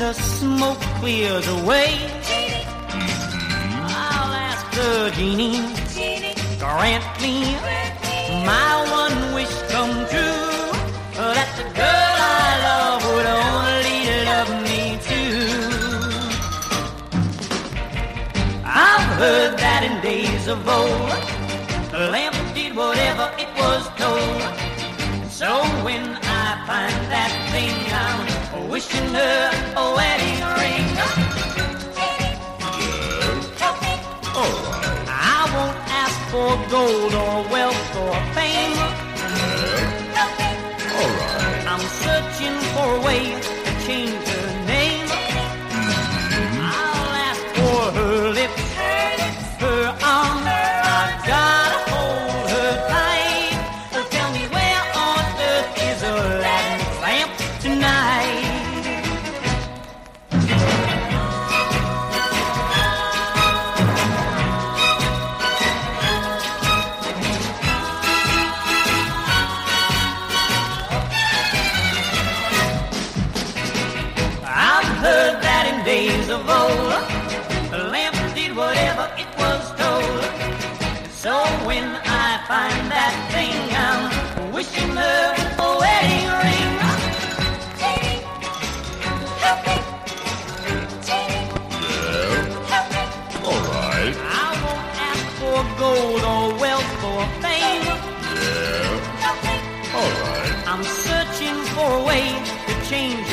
the smoke clears away, I'll ask the genie, grant me my one wish come true, that the girl I love would only love me too. I've heard that in days of old, the lamp did whatever it was told. So when I find that thing, I'm wishing her a wedding ring. I won't ask for gold or wealth or fame. I'm searching for a way to change her name. I'll ask for her lips, her arms. I've gotta hold her tight. Oh, tell me where on earth is a Latin lamp tonight? I've heard that in days of old, the lamp did whatever it was told. So when I find that thing, I'm wishing her a wedding ring. Yeah. All right. I won't ask for gold or wealth or fame. Yeah. All right. I'm searching for a way to change